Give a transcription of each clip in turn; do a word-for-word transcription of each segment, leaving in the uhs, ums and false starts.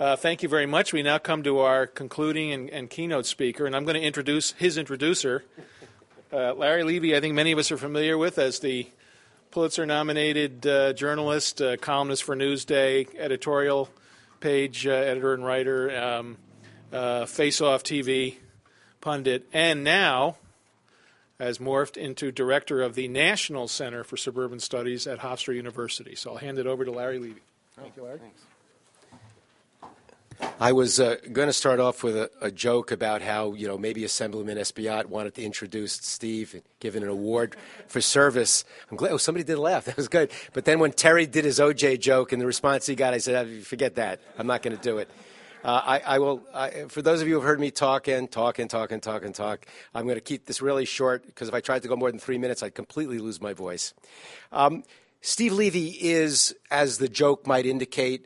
Uh, thank you very much. We now come to our concluding and, and keynote speaker, and I'm going to introduce his introducer. Uh, Larry Levy, I think many of us are familiar with as the Pulitzer-nominated uh, journalist, uh, columnist for Newsday, editorial page uh, editor and writer, um, uh, Face Off T V pundit, and now has morphed into director of the National Center for Suburban Studies at Hofstra University. So I'll hand it over to Larry Levy. Thank you, Larry. Thanks. I was uh, going to start off with a, a joke about how, you know, maybe Assemblyman Espaillat wanted to introduce Steve and give him an award for service. I'm glad. Oh, somebody did laugh. That was good. But then when Terry did his O J joke and the response he got, I said, oh, forget that. I'm not going to do it. Uh, I, I will. I, for those of you who have heard me talk and talk and talk and talk and talk, I'm going to keep this really short because if I tried to go more than three minutes, I'd completely lose my voice. Um, Steve Levy is, as the joke might indicate,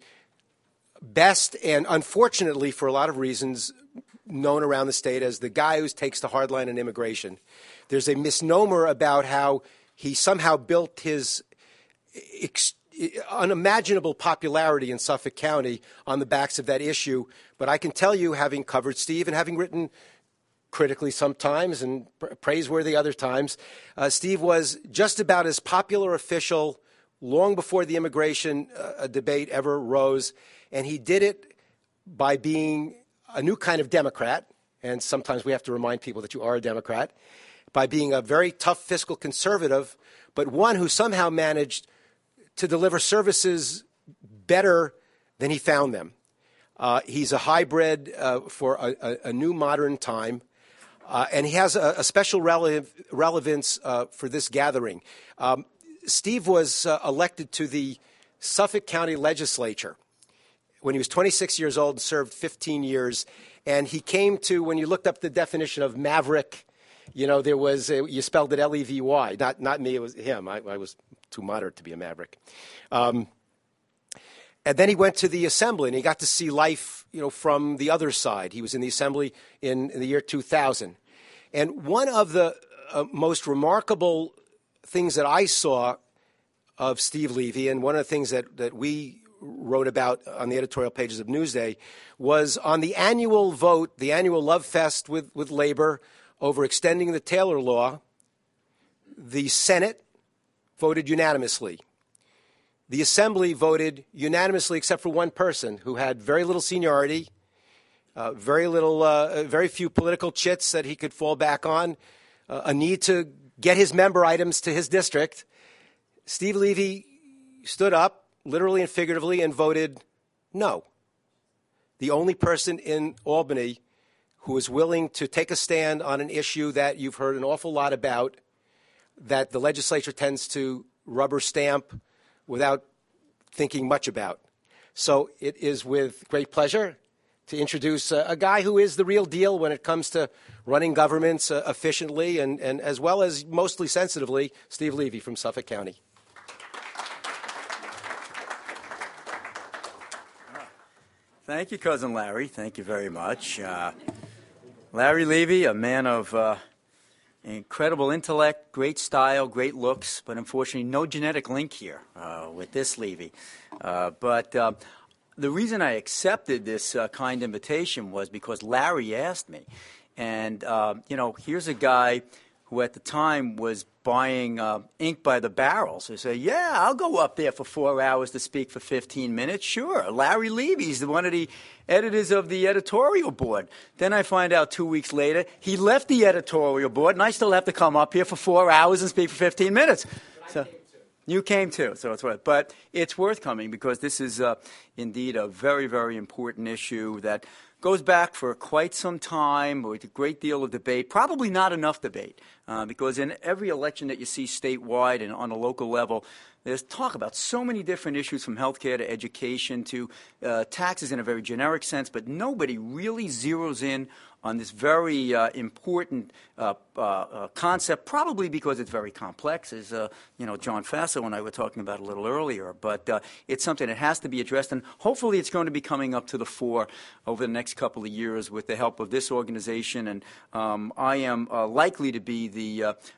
best and unfortunately for a lot of reasons known around the state as the guy who takes the hard line on immigration. There's a misnomer about how he somehow built his ex- unimaginable popularity in Suffolk County on the backs of that issue. But I can tell you, having covered Steve and having written critically sometimes and praiseworthy other times, uh, Steve was just about as popular official long before the immigration uh, debate ever rose. And he did it by being a new kind of Democrat, and sometimes we have to remind people that you are a Democrat, by being a very tough fiscal conservative, but one who somehow managed to deliver services better than he found them. Uh, he's a hybrid uh, for a, a, a new modern time, uh, and he has a, a special rele- relevance uh, for this gathering. Um, Steve was uh, elected to the Suffolk County Legislature when he was twenty-six years old and served fifteen years. And he came to, when you looked up the definition of maverick, you know, there was, a, you spelled it L E V Y. Not not me, it was him. I, I was too moderate to be a maverick. Um, and then he went to the Assembly, and he got to see life, you know, from the other side. He was in the Assembly in, in the year two thousand. And one of the uh, most remarkable things that I saw of Steve Levy, and one of the things that, that we wrote about on the editorial pages of Newsday, was on the annual vote, the annual love fest with, with labor over extending the Taylor Law. The Senate voted unanimously. The Assembly voted unanimously except for one person who had very little seniority, uh, very little, uh, very few political chits that he could fall back on, uh, a need to get his member items to his district. Steve Levy stood up, literally and figuratively, and voted no. The only person in Albany who is willing to take a stand on an issue that you've heard an awful lot about, that the legislature tends to rubber stamp without thinking much about. So it is with great pleasure to introduce a, a guy who is the real deal when it comes to running governments uh, efficiently and, and as well as mostly sensitively, Steve Levy from Suffolk County. Thank you, Cousin Larry. Thank you very much. Uh, Larry Levy, a man of uh, incredible intellect, great style, great looks, but unfortunately no genetic link here uh, with this Levy. Uh, but uh, the reason I accepted this uh, kind invitation was because Larry asked me. And, uh, you know, here's a guy who at the time was buying uh, ink by the barrel. So he said, yeah, I'll go up there for four hours to speak for fifteen minutes. Sure. Larry Levy's one of the editors of the editorial board. Then I find out two weeks later he left the editorial board, and I still have to come up here for four hours and speak for fifteen minutes. So you came too, so it's worth. But it's worth coming because this is uh, indeed a very, very important issue that goes back for quite some time with a great deal of debate, probably not enough debate, uh, because in every election that you see statewide and on a local level, there's talk about so many different issues from healthcare to education to uh, taxes in a very generic sense, but nobody really zeroes in on this very uh, important uh, uh, uh, concept, probably because it's very complex, as uh, you know, John Faso and I were talking about a little earlier. But uh, it's something that has to be addressed, and hopefully it's going to be coming up to the fore over the next couple of years with the help of this organization. And um, I am uh, likely to be the uh,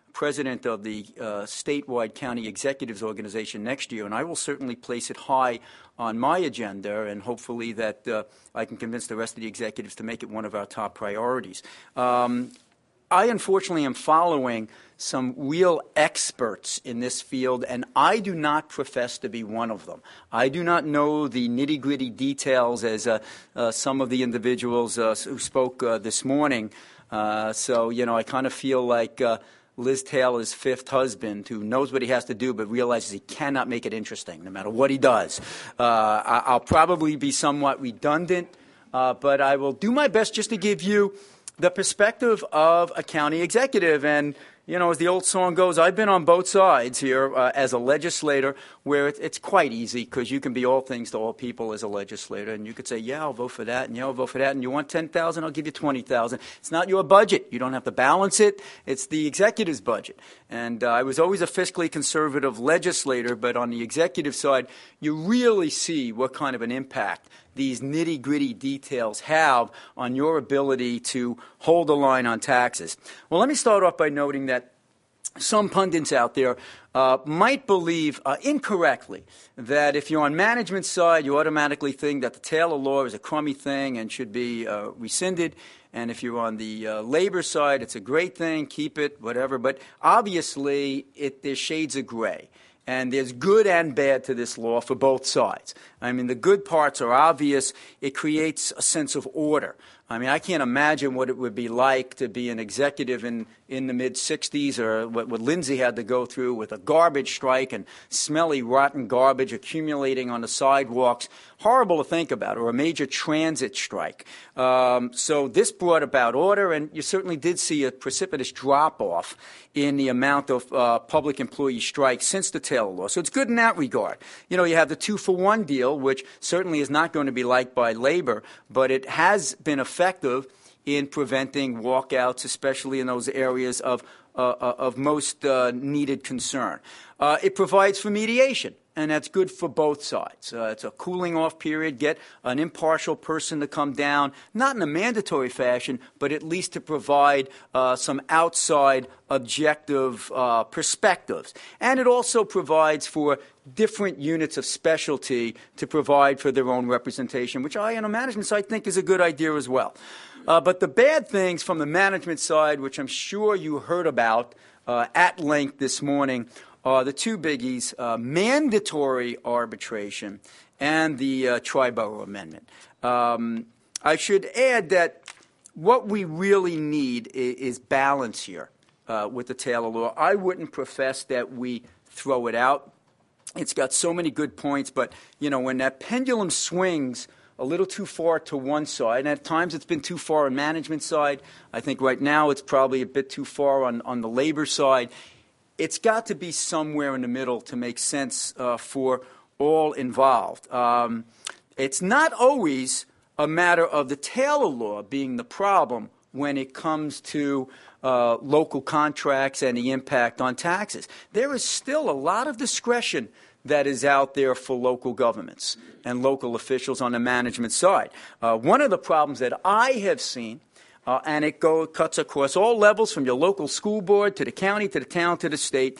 president of the uh, statewide county executives organization next year, and I will certainly place it high on my agenda, and hopefully that uh, I can convince the rest of the executives to make it one of our top priorities. Um, I unfortunately am following some real experts in this field, and I do not profess to be one of them. I do not know the nitty-gritty details as uh, uh, some of the individuals uh, who spoke uh, this morning. Uh, so, you know, I kind of feel like uh, Liz Taylor's fifth husband who knows what he has to do but realizes he cannot make it interesting no matter what he does. Uh, I- I'll probably be somewhat redundant, uh, but I will do my best just to give you the perspective of a county executive. And, you know, as the old song goes, I've been on both sides here uh, as a legislator, where it, it's quite easy because you can be all things to all people as a legislator. And you could say, yeah, I'll vote for that, and yeah, I'll vote for that. And you want ten thousand dollars, I'll give you twenty thousand dollars. It's not your budget. You don't have to balance it. It's the executive's budget. And uh, I was always a fiscally conservative legislator, but on the executive side, you really see what kind of an impact these nitty-gritty details have on your ability to hold the line on taxes. Well, let me start off by noting that some pundits out there uh, might believe uh, incorrectly that if you're on management side, you automatically think that the Taylor law is a crummy thing and should be uh, rescinded. And if you're on the uh, labor side, it's a great thing, keep it, whatever. But obviously, it, there's shades of gray. And there's good and bad to this law for both sides. I mean, the good parts are obvious. It creates a sense of order. I mean, I can't imagine what it would be like to be an executive in, in the mid-sixties, or what, what Lindsay had to go through with a garbage strike and smelly, rotten garbage accumulating on the sidewalks. Horrible to think about, or a major transit strike. Um, so this brought about order, and you certainly did see a precipitous drop-off in the amount of uh, public employee strikes since the Taylor law. So it's good in that regard. You know, you have the two-for-one deal, which certainly is not going to be liked by labor, but it has been effective in preventing walkouts, especially in those areas of, uh, of most uh, needed concern. Uh, it provides for mediation, and that's good for both sides. Uh, it's a cooling-off period. Get an impartial person to come down, not in a mandatory fashion, but at least to provide uh, some outside objective uh, perspectives. And it also provides for different units of specialty to provide for their own representation, which I, on a management side, think is a good idea as well. Uh, but the bad things from the management side, which I'm sure you heard about uh, at length this morning, are the two biggies, uh, mandatory arbitration and the uh, Triborough Amendment. Um, I should add that what we really need is, is balance here uh, with the Taylor law. I wouldn't profess that we throw it out. It's got so many good points, but, you know, when that pendulum swings a little too far to one side, and at times it's been too far on management side, I think right now it's probably a bit too far on, on the labor side. It's got to be somewhere in the middle to make sense uh, for all involved. Um, it's not always a matter of the Taylor law being the problem when it comes to uh, local contracts and the impact on taxes. There is still a lot of discretion that is out there for local governments and local officials on the management side. Uh, one of the problems that I have seen, Uh, and it go, cuts across all levels, from your local school board to the county to the town to the state,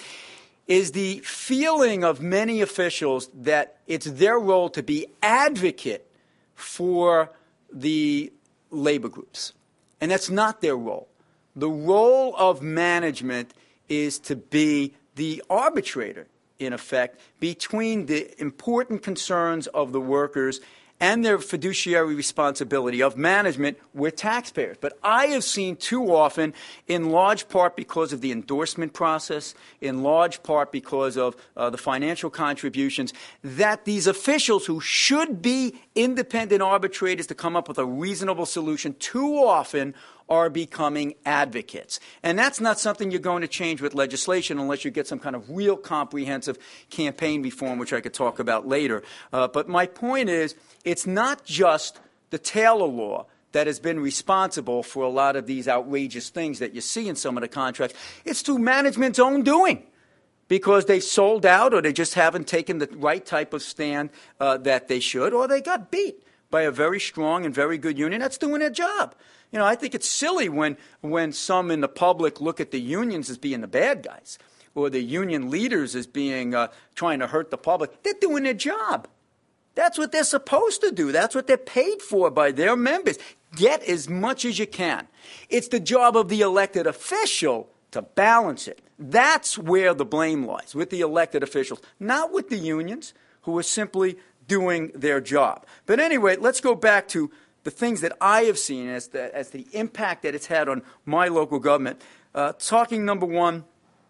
is the feeling of many officials that it's their role to be advocate for the labor groups. And that's not their role. The role of management is to be the arbitrator, in effect, between the important concerns of the workers and their fiduciary responsibility of management with taxpayers. But I have seen too often, in large part because of the endorsement process, in large part because of uh, the financial contributions, that these officials who should be independent arbitrators to come up with a reasonable solution too often are becoming advocates. And that's not something you're going to change with legislation unless you get some kind of real comprehensive campaign reform, which I could talk about later. Uh, but my point is, it's not just the Taylor law that has been responsible for a lot of these outrageous things that you see in some of the contracts. It's through management's own doing, because they sold out, or they just haven't taken the right type of stand uh, that they should, or they got beat by a very strong and very good union that's doing their job. You know, I think it's silly when when some in the public look at the unions as being the bad guys or the union leaders as being uh, trying to hurt the public. They're doing their job. That's what they're supposed to do. That's what they're paid for by their members. Get as much as you can. It's the job of the elected official to balance it. That's where the blame lies, with the elected officials, not with the unions, who are simply doing their job. But anyway, let's go back to the things that I have seen as the, as the impact that it's had on my local government. Uh, talking, number one,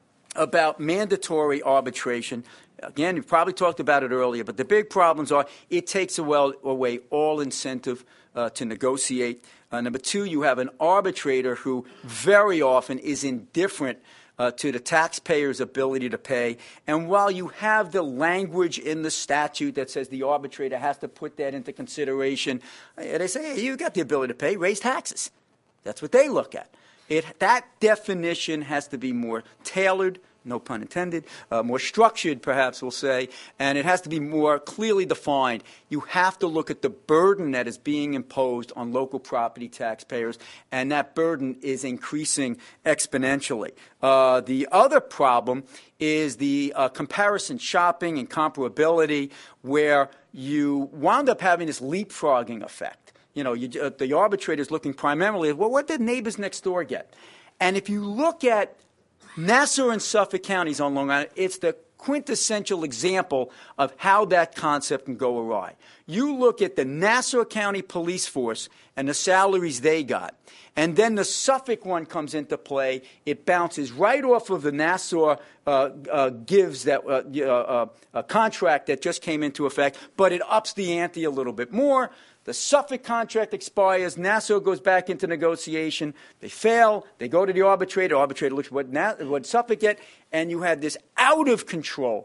about mandatory arbitration. Again, you've probably talked about it earlier, but the big problems are it takes away all incentive uh, to negotiate. Uh, number two, you have an arbitrator who very often is indifferent uh, to the taxpayer's ability to pay. And while you have the language in the statute that says the arbitrator has to put that into consideration, they say, hey, you got the ability to pay, raise taxes. That's what they look at. It, that definition has to be more tailored, no pun intended, uh, more structured, perhaps we'll say, and it has to be more clearly defined. You have to look at the burden that is being imposed on local property taxpayers, and that burden is increasing exponentially. Uh, the other problem is the uh, comparison shopping and comparability, where you wound up having this leapfrogging effect. You know, you, uh, the arbitrator is looking primarily at, well, what did neighbors next door get? And if you look at Nassau and Suffolk counties on Long Island, it's the quintessential example of how that concept can go awry. You look at the Nassau County police force and the salaries they got, and then the Suffolk one comes into play. It bounces right off of the Nassau uh, uh, gives that uh, uh, uh, contract that just came into effect, but it ups the ante a little bit more. The Suffolk contract expires. Nassau goes back into negotiation. They fail. They go to the arbitrator. The arbitrator looks at what, Na- what Suffolk get, and you had this out-of-control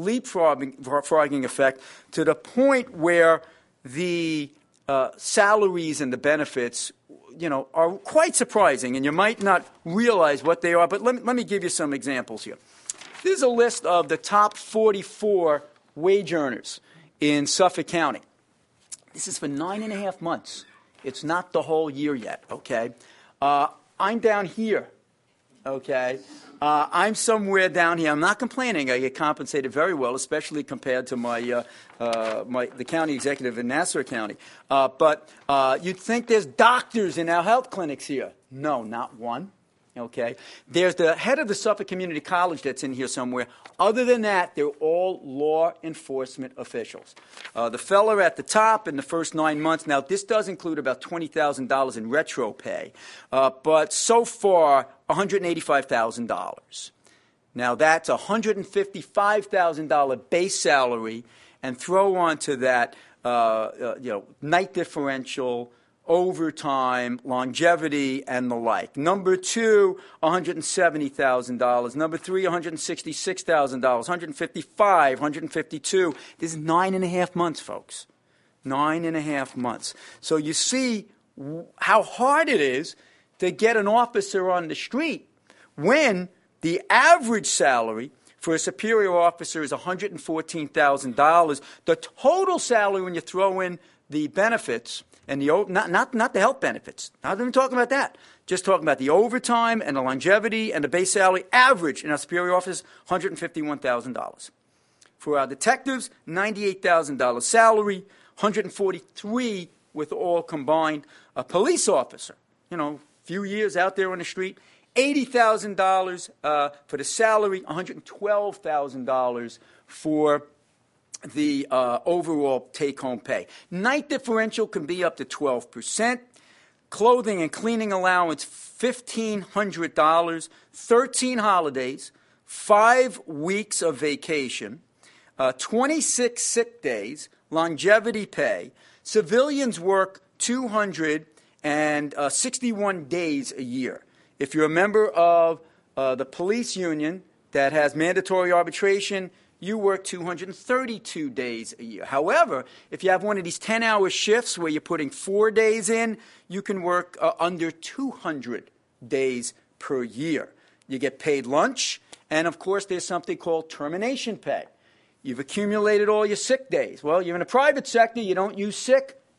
leapfrogging effect to the point where the uh, salaries and the benefits, you know, are quite surprising, and you might not realize what they are. But let me, let me give you some examples here. This is a list of the top forty-four wage earners in Suffolk County. This is for nine and a half months. It's not the whole year yet, okay? Uh, I'm down here, okay? Uh, I'm somewhere down here. I'm not complaining. I get compensated very well, especially compared to my, uh, uh, my the county executive in Nassau County. Uh, but uh, you'd think there's doctors in our health clinics here. No, not one. Okay, there's the head of the Suffolk Community College that's in here somewhere. Other than that, they're all law enforcement officials. Uh, the fellow at the top in the first nine months, now this does include about twenty thousand dollars in retro pay, uh, but so far one hundred eighty-five thousand dollars. Now that's a one hundred fifty-five thousand dollars base salary, and throw onto that uh, uh, you know, night differential, overtime, longevity, and the like. Number two, one hundred seventy thousand dollars. Number three, one hundred sixty-six thousand dollars. one hundred fifty-five, one hundred fifty-two. This is nine and a half months, folks. Nine and a half months. So you see how hard it is to get an officer on the street when the average salary for a superior officer is one hundred fourteen thousand dollars. The total salary when you throw in the benefits and the not not not the health benefits. Not even talking about that. Just talking about the overtime and the longevity and the base salary average in our superior office, one hundred fifty-one thousand dollars. For our detectives, ninety-eight thousand dollars salary, one hundred forty-three with all combined. A police officer, you know, a few years out there on the street, eighty thousand dollars uh, for the salary, one hundred twelve thousand dollars for the uh, overall take-home pay. Night differential can be up to twelve percent. Clothing and cleaning allowance, fifteen hundred dollars. thirteen holidays, five weeks of vacation, uh, twenty-six sick days, longevity pay. Civilians work two hundred sixty-one days a year. If you're a member of uh, the police union that has mandatory arbitration, you work two hundred thirty-two days a year. However, if you have one of these ten-hour shifts where you're putting four days in, you can work uh, under two hundred days per year. You get paid lunch, and of course there's something called termination pay. You've accumulated all your sick days. Well, you're in a private sector, you don't use sick,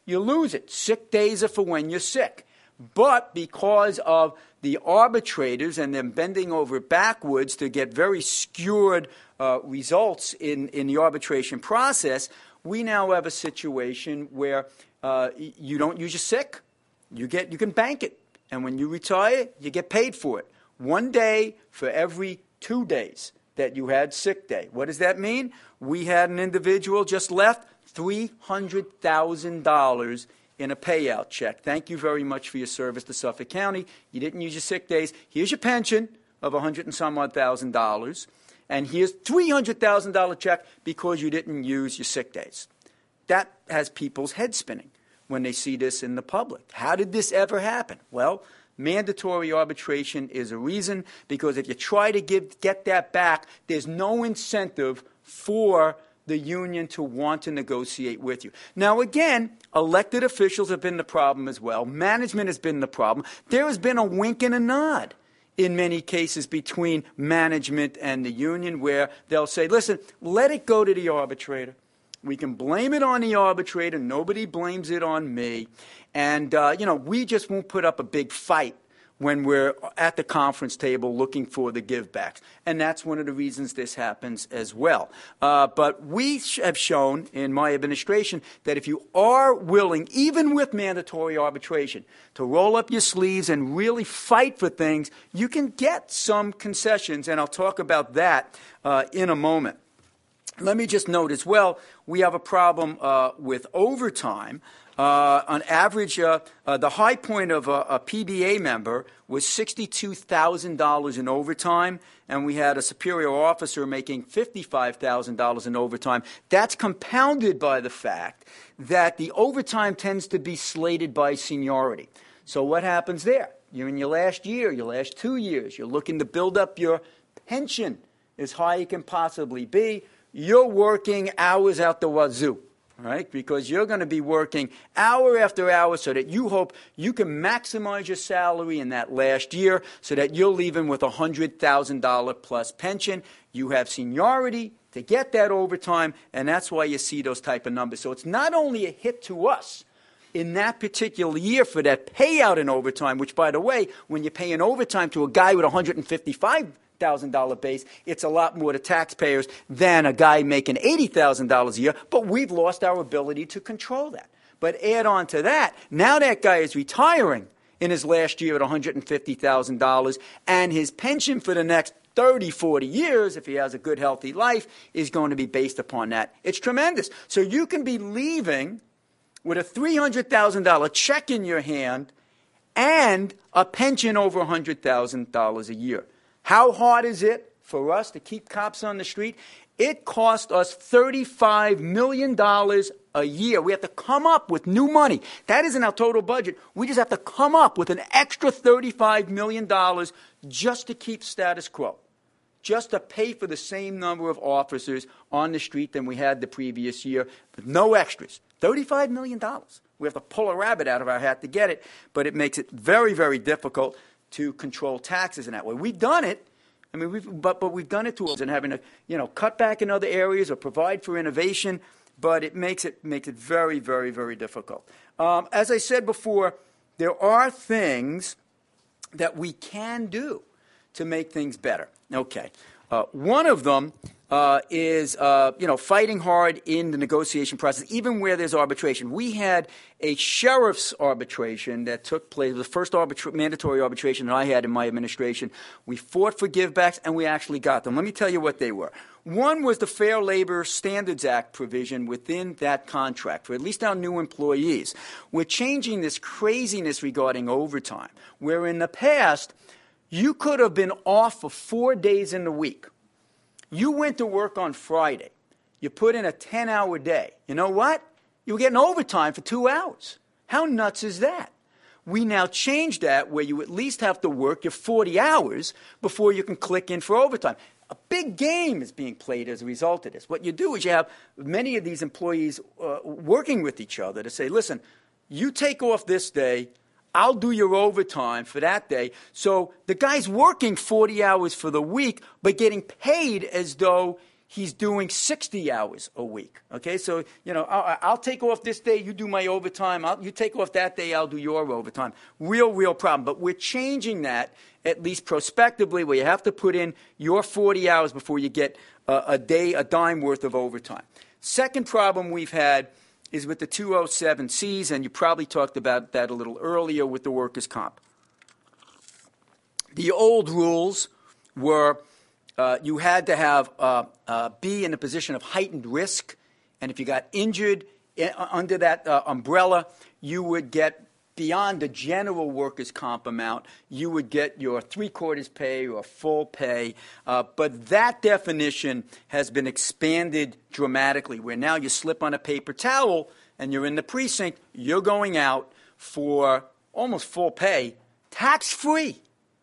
you lose it. Sick days are for when you're sick. But because of the arbitrators and them bending over backwards to get very skewed uh, results in, in the arbitration process, we now have a situation where uh, you don't use your sick, you get you can bank it. And when you retire, you get paid for it. One day for every two days that you had sick day. What does that mean? We had an individual just left three hundred thousand dollars in a payout check. Thank you very much for your service to Suffolk County. You didn't use your sick days. Here's your pension of a hundred and some odd thousand dollars. And here's three hundred thousand dollars check because you didn't use your sick days. That has people's heads spinning when they see this in the public. How did this ever happen? Well, mandatory arbitration is a reason, because if you try to give, get that back, there's no incentive for the union to want to negotiate with you. Now, again, elected officials have been the problem as well. Management has been the problem. There has been a wink and a nod in many cases between management and the union, where they'll say, listen, let it go to the arbitrator. We can blame it on the arbitrator. Nobody blames it on me. And, uh, you know, we just won't put up a big fight when we're at the conference table looking for the givebacks. And that's one of the reasons this happens as well. Uh, but we sh- have shown in my administration that if you are willing, even with mandatory arbitration, to roll up your sleeves and really fight for things, you can get some concessions. And I'll talk about that uh, in a moment. Let me just note as well, we have a problem uh, with overtime. Uh, on average, uh, uh, the high point of a, a P B A member was sixty-two thousand dollars in overtime, and we had a superior officer making fifty-five thousand dollars in overtime. That's compounded by the fact that the overtime tends to be slated by seniority. So what happens there? You're in your last year, your last two years. You're looking to build up your pension as high as it can possibly be. You're working hours out the wazoo. Right? Because you're going to be working hour after hour so that you hope you can maximize your salary in that last year so that you're leaving with a one hundred thousand dollars plus pension. You have seniority to get that overtime, and that's why you see those type of numbers. So it's not only a hit to us in that particular year for that payout in overtime, which, by the way, when you're paying overtime to a guy with one hundred fifty-five thousand dollars base, it's a lot more to taxpayers than a guy making eighty thousand dollars a year, but we've lost our ability to control that. But add on to that, now that guy is retiring in his last year at one hundred fifty thousand dollars, and his pension for the next thirty, forty years, if he has a good, healthy life, is going to be based upon that. It's tremendous. So you can be leaving with a three hundred thousand dollars check in your hand and a pension over one hundred thousand dollars a year. How hard is it for us to keep cops on the street? It cost us thirty-five million dollars a year. We have to come up with new money. That isn't our total budget. We just have to come up with an extra thirty-five million dollars just to keep status quo, just to pay for the same number of officers on the street than we had the previous year, with no extras. thirty-five million dollars. We have to pull a rabbit out of our hat to get it, but it makes it very, very difficult to control taxes in that way. We've done it. I mean, we've, but but we've done it to us and having to, you know, cut back in other areas or provide for innovation. But it makes it makes it very, very, very difficult. Um, as I said before, there are things that we can do to make things better. Okay, uh, one of them uh, is uh, you know fighting hard in the negotiation process, even where there's arbitration. We had a sheriff's arbitration that took place, the first arbitra- mandatory arbitration that I had in my administration. We fought for givebacks, and we actually got them. Let me tell you what they were. One was the Fair Labor Standards Act provision within that contract for at least our new employees. We're changing this craziness regarding overtime, where in the past you could have been off for four days in the week. You went to work on Friday. You put in a ten-hour day. You know what? You were getting overtime for two hours. How nuts is that? We now change that where you at least have to work your forty hours before you can click in for overtime. A big game is being played as a result of this. What you do is you have many of these employees uh, working with each other to say, listen, you take off this day, I'll do your overtime for that day. So the guy's working forty hours for the week, but getting paid as though he's doing sixty hours a week. Okay, so, you know, I'll, I'll take off this day, you do my overtime. I'll, you take off that day, I'll do your overtime. Real, real problem. But we're changing that, at least prospectively, where you have to put in your forty hours before you get a, a day, a dime worth of overtime. Second problem we've had is with the two oh seven C's, and you probably talked about that a little earlier with the workers' comp. The old rules were uh, you had to have uh, uh, be in a position of heightened risk, and if you got injured in, uh, under that uh, umbrella, you would get beyond the general workers' comp amount, you would get your three-quarters pay or full pay. Uh, but that definition has been expanded dramatically, where now you slip on a paper towel and you're in the precinct, you're going out for almost full pay, tax-free.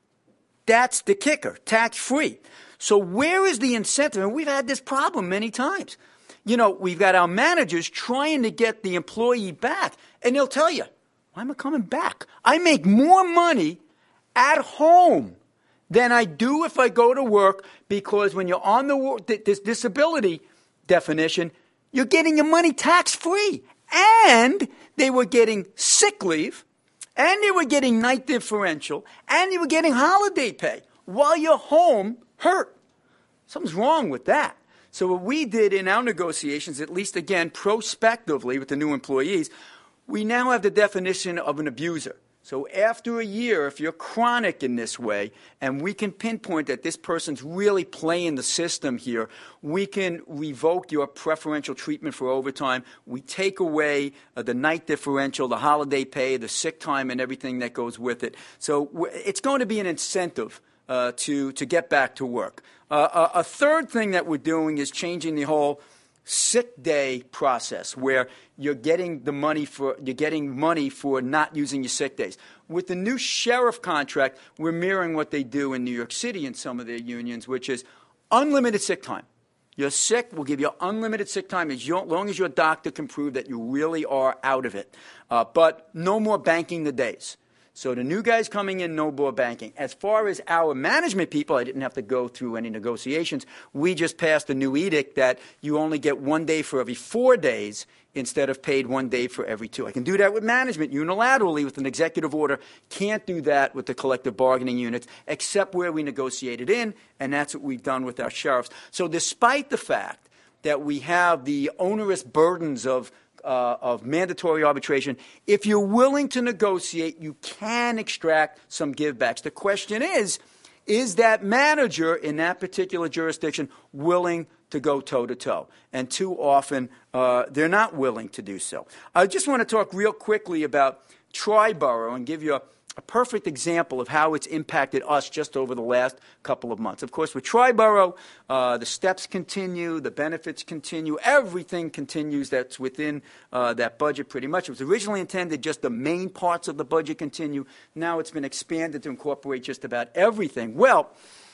That's the kicker, tax-free. So where is the incentive? And we've had this problem many times. You know, we've got our managers trying to get the employee back, and they'll tell you, why am I coming back? I make more money at home than I do if I go to work, because when you're on the this disability definition, you're getting your money tax-free. And they were getting sick leave, and they were getting night differential, and they were getting holiday pay while you're home hurt. Something's wrong with that. So what we did in our negotiations, at least again prospectively with the new employees, we now have the definition of an abuser. So after a year, if you're chronic in this way, and we can pinpoint that this person's really playing the system here, we can revoke your preferential treatment for overtime. We take away uh, the night differential, the holiday pay, the sick time, and everything that goes with it. So w- it's going to be an incentive uh, to, to get back to work. Uh, a, a third thing that we're doing is changing the whole sick day process, where you're getting the money for you're getting money for not using your sick days. With the new sheriff contract, we're mirroring what they do in New York City in some of their unions, which is unlimited sick time. You're sick, we'll give you unlimited sick time as long as your doctor can prove that you really are out of it. Uh, but no more banking the days. So the new guys coming in, no more banking. As far as our management people, I didn't have to go through any negotiations. We just passed a new edict that you only get one day for every four days instead of paid one day for every two. I can do that with management unilaterally with an executive order. Can't do that with the collective bargaining units, except where we negotiate it in, and that's what we've done with our sheriffs. So despite the fact that we have the onerous burdens of Uh, of mandatory arbitration, if you're willing to negotiate, you can extract some givebacks. The question is, is that manager in that particular jurisdiction willing to go toe-to-toe? And too often, uh, they're not willing to do so. I just want to talk real quickly about Triborough and give you a A perfect example of how it's impacted us just over the last couple of months. Of course, with Triborough, uh, the steps continue, the benefits continue, everything continues that's within uh, that budget pretty much. It was originally intended just the main parts of the budget continue. Now it's been expanded to incorporate just about everything. Well,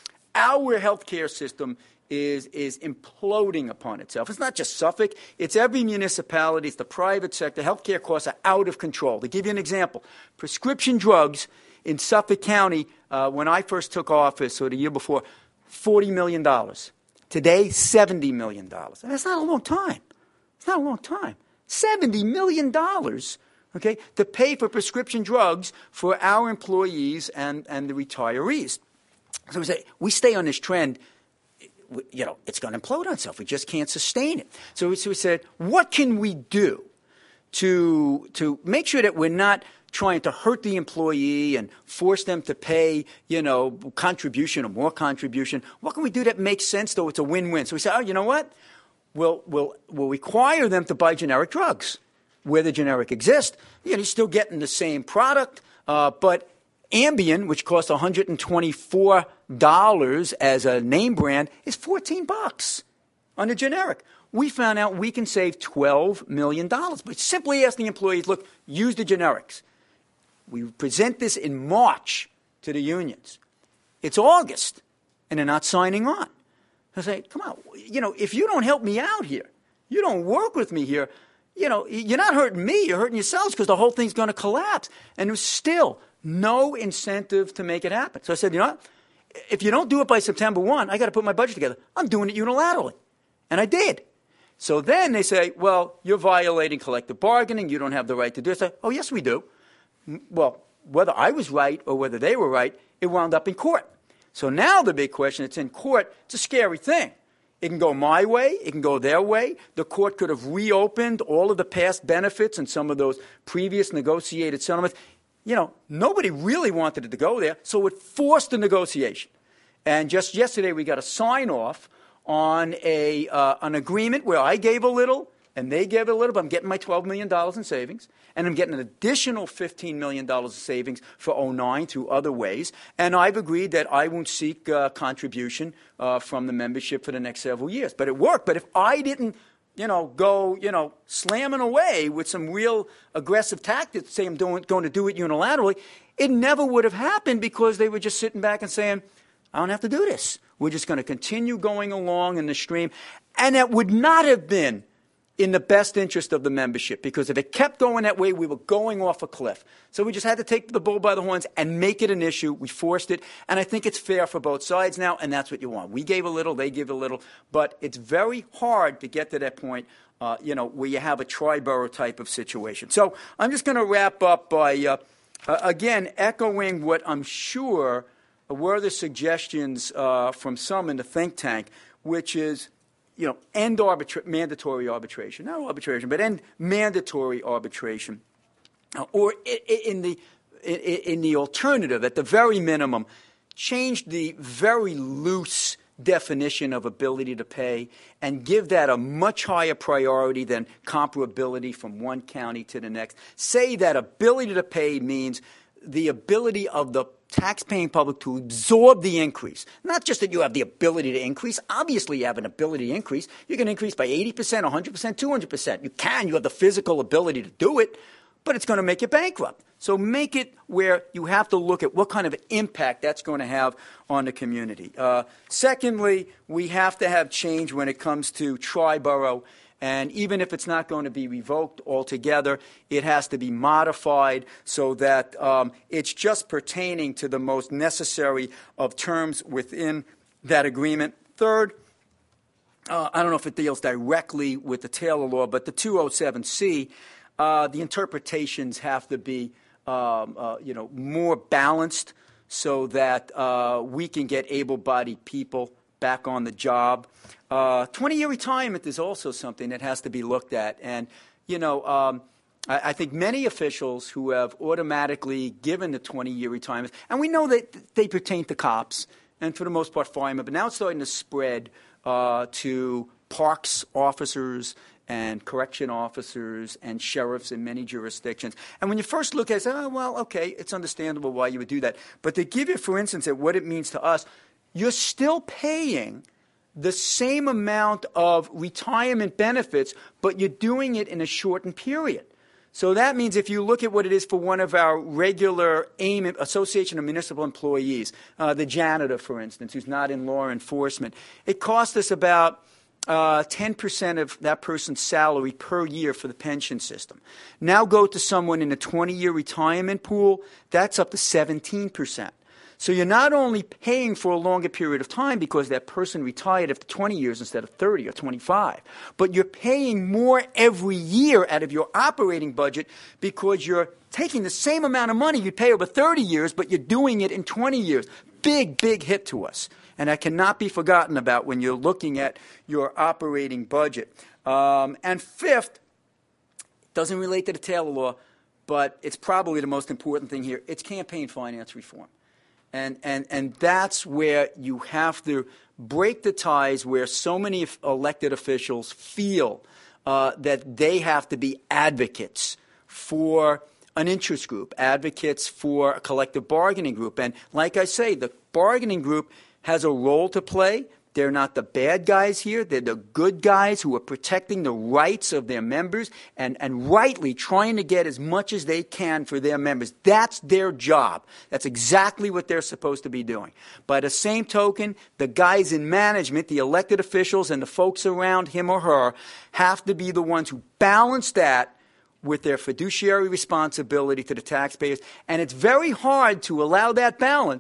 our healthcare system is is imploding upon itself. It's not just Suffolk. It's every municipality. It's the private sector. Healthcare costs are out of control. To give you an example, prescription drugs in Suffolk County, uh, when I first took office, or the year before, forty million dollars. Today, seventy million dollars. And that's not a long time. It's not a long time. seventy million dollars, okay, to pay for prescription drugs for our employees and, and the retirees. So we say, we stay on this trend, you know, it's going to implode on itself. We just can't sustain it. So we, so we said, what can we do to to make sure that we're not trying to hurt the employee and force them to pay, you know, contribution or more contribution? What can we do that makes sense, though it's a win-win? So we said, oh, you know what? We'll, we'll, we'll require them to buy generic drugs where the generic exists. You know, you're still getting the same product, uh, but Ambien, which costs one hundred twenty-four dollars as a name brand, is fourteen bucks on the generic. We found out we can save twelve million dollars by simply asking employees, look, use the generics. We present this in March to the unions. It's August, and they're not signing on. I say, come on, you know, if you don't help me out here, you don't work with me here, you know, you're not hurting me, you're hurting yourselves, because the whole thing's going to collapse. And there's still no incentive to make it happen. So I said, you know what? If you don't do it by September first, I got to put my budget together. I'm doing it unilaterally. And I did. So then they say, well, you're violating collective bargaining. You don't have the right to do it. I say, oh, yes, we do. Well, whether I was right or whether they were right, it wound up in court. So now the big question, it's in court. It's a scary thing. It can go my way. It can go their way. The court could have reopened all of the past benefits and some of those previous negotiated settlements. You know, nobody really wanted it to go there, so it forced the negotiation. And just yesterday we got a sign-off on a uh, an agreement where I gave a little and they gave a little, but I'm getting my twelve million dollars in savings, and I'm getting an additional fifteen million dollars in savings for oh nine through other ways. And I've agreed that I won't seek uh, contribution uh, from the membership for the next several years. But it worked. But if I didn't, you know, go, you know, slamming away with some real aggressive tactics, say I'm doing, going to do it unilaterally, it never would have happened because they were just sitting back and saying, I don't have to do this. We're just going to continue going along in the stream. And that would not have been in the best interest of the membership, because if it kept going that way, we were going off a cliff. So we just had to take the bull by the horns and make it an issue. We forced it. And I think it's fair for both sides now, and that's what you want. We gave a little, they give a little. But it's very hard to get to that point, uh, you know, where you have a tri-borough type of situation. So I'm just going to wrap up by, uh, uh, again, echoing what I'm sure were the suggestions uh, from some in the think tank, which is, you know, end arbitra- mandatory arbitration, not arbitration, but end mandatory arbitration, uh, or in, in the in, in the alternative, at the very minimum, change the very loose definition of ability to pay and give that a much higher priority than comparability from one county to the next. Say that ability to pay means the ability of the tax-paying public to absorb the increase. Not just that you have the ability to increase. Obviously, you have an ability to increase. You can increase by eighty percent, one hundred percent, two hundred percent. You can. You have the physical ability to do it, but it's going to make you bankrupt. So make it where you have to look at what kind of impact that's going to have on the community. Uh, secondly, we have to have change when it comes to tri-borough. And even if it's not going to be revoked altogether, it has to be modified so that um, it's just pertaining to the most necessary of terms within that agreement. Third, uh, I don't know if it deals directly with the Taylor law, but the two oh seven C, uh, the interpretations have to be um, uh, you know, more balanced so that uh, we can get able-bodied people back on the job. Uh, twenty-year retirement is also something that has to be looked at. And, you know, um, I, I think many officials who have automatically given the twenty-year retirement, and we know that they pertain to cops and for the most part firemen, but now it's starting to spread uh, to parks officers and correction officers and sheriffs in many jurisdictions. And when you first look at it, oh, well, okay, it's understandable why you would do that. But to give you, for instance, at what it means to us, you're still paying the same amount of retirement benefits, but you're doing it in a shortened period. So that means if you look at what it is for one of our regular AIM, Association of Municipal Employees, uh, the janitor, for instance, who's not in law enforcement, it costs us about uh, ten percent of that person's salary per year for the pension system. Now go to someone in a twenty-year retirement pool, that's up to seventeen percent. So you're not only paying for a longer period of time because that person retired after twenty years instead of thirty or twenty-five, but you're paying more every year out of your operating budget because you're taking the same amount of money you'd pay over thirty years, but you're doing it in twenty years. Big, big hit to us. And that cannot be forgotten about when you're looking at your operating budget. Um, and fifth, doesn't relate to the Taylor law, but it's probably the most important thing here. It's campaign finance reform. And, and, and that's where you have to break the ties where so many elected officials feel uh, that they have to be advocates for an interest group, advocates for a collective bargaining group. And like I say, the bargaining group has a role to play. They're not the bad guys here. They're the good guys who are protecting the rights of their members and, and rightly trying to get as much as they can for their members. That's their job. That's exactly what they're supposed to be doing. By the same token, the guys in management, the elected officials and the folks around him or her have to be the ones who balance that with their fiduciary responsibility to the taxpayers. And it's very hard to allow that balance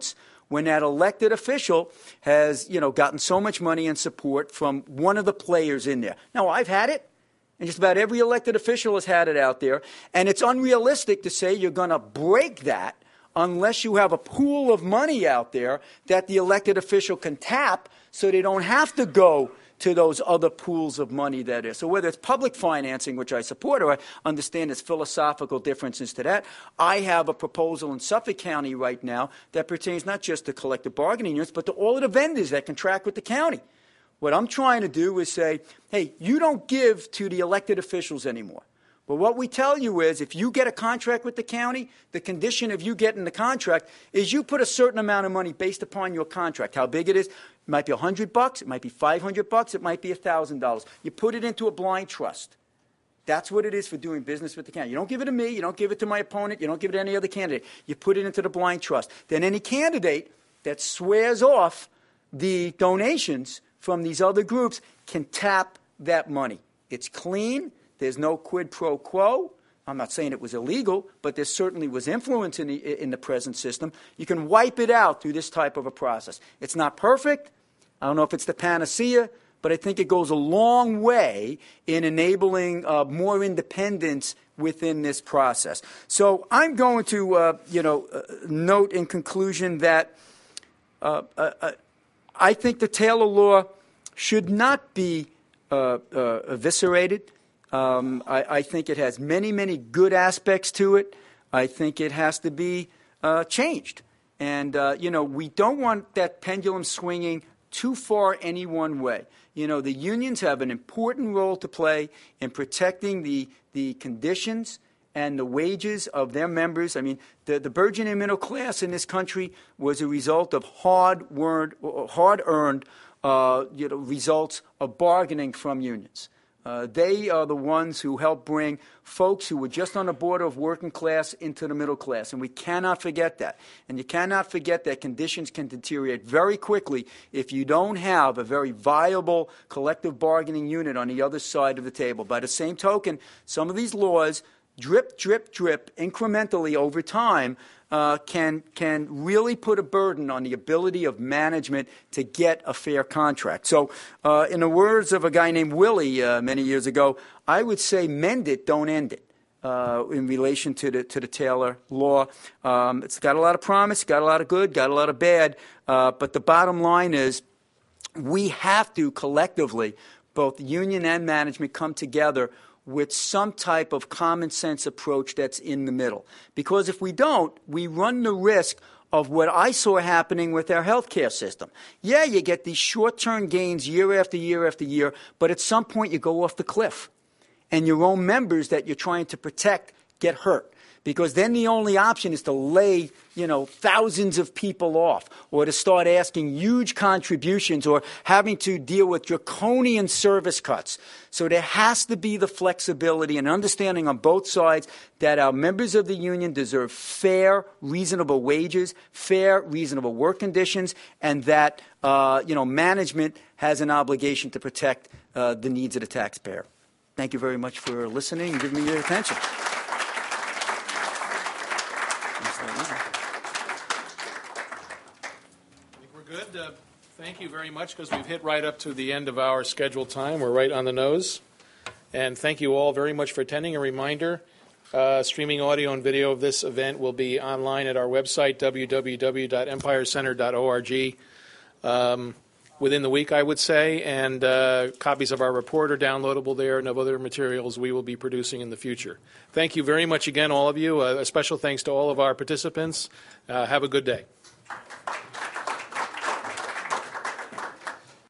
when that elected official has, you know, gotten so much money and support from one of the players in there. Now, I've had it, and just about every elected official has had it out there, and it's unrealistic to say you're going to break that unless you have a pool of money out there that the elected official can tap so they don't have to go to those other pools of money that is. So whether it's public financing, which I support, or I understand there's philosophical differences to that, I have a proposal in Suffolk County right now that pertains not just to collective bargaining units, but to all of the vendors that contract with the county. What I'm trying to do is say, hey, you don't give to the elected officials anymore. But what we tell you is if you get a contract with the county, the condition of you getting the contract is you put a certain amount of money based upon your contract, how big it is. It might be a hundred bucks, it might be five hundred bucks, it might be a thousand dollars. You put it into a blind trust. That's what it is for doing business with the county. You don't give it to me, you don't give it to my opponent, you don't give it to any other candidate. You put it into the blind trust. Then any candidate that swears off the donations from these other groups can tap that money. It's clean. There's no quid pro quo. I'm not saying it was illegal, but there certainly was influence in the, in the present system. You can wipe it out through this type of a process. It's not perfect. I don't know if it's the panacea, but I think it goes a long way in enabling uh, more independence within this process. So I'm going to, uh, you know, uh, note in conclusion that uh, uh, I think the Taylor law should not be uh, uh, eviscerated. Um, I, I think it has many, many good aspects to it. I think it has to be uh, changed. And, uh, you know, we don't want that pendulum swinging too far any one way. You know, the unions have an important role to play in protecting the, the conditions and the wages of their members. I mean, the, the burgeoning middle class in this country was a result of hard-earned, hard-earned uh, you know, results of bargaining from unions. Uh, they are the ones who helped bring folks who were just on the border of working class into the middle class, and we cannot forget that. And you cannot forget that conditions can deteriorate very quickly if you don't have a very viable collective bargaining unit on the other side of the table. By the same token, some of these laws, drip, drip, drip, incrementally over time, Uh, can can really put a burden on the ability of management to get a fair contract. So, uh, in the words of a guy named Willie uh, many years ago, I would say mend it, don't end it. Uh, in relation to the to the Taylor law, um, it's got a lot of promise, got a lot of good, got a lot of bad. Uh, but the bottom line is, we have to collectively, both union and management, come together with some type of common sense approach that's in the middle. Because if we don't, we run the risk of what I saw happening with our healthcare system. Yeah, you get these short-term gains year after year after year, but at some point you go off the cliff. And your own members that you're trying to protect get hurt. Because then the only option is to lay, you know, thousands of people off, or to start asking huge contributions, or having to deal with draconian service cuts. So there has to be the flexibility and understanding on both sides that our members of the union deserve fair, reasonable wages, fair, reasonable work conditions, and that, uh, you know, management has an obligation to protect uh, the needs of the taxpayer. Thank you very much for listening and giving me your attention. Good. Uh, thank you very much, because we've hit right up to the end of our scheduled time. We're right on the nose. And thank you all very much for attending. A reminder, uh, streaming audio and video of this event will be online at our website, w w w dot empire center dot org, um, within the week, I would say. And uh, copies of our report are downloadable there, and of other materials we will be producing in the future. Thank you very much again, all of you. Uh, a special thanks to all of our participants. Uh, have a good day.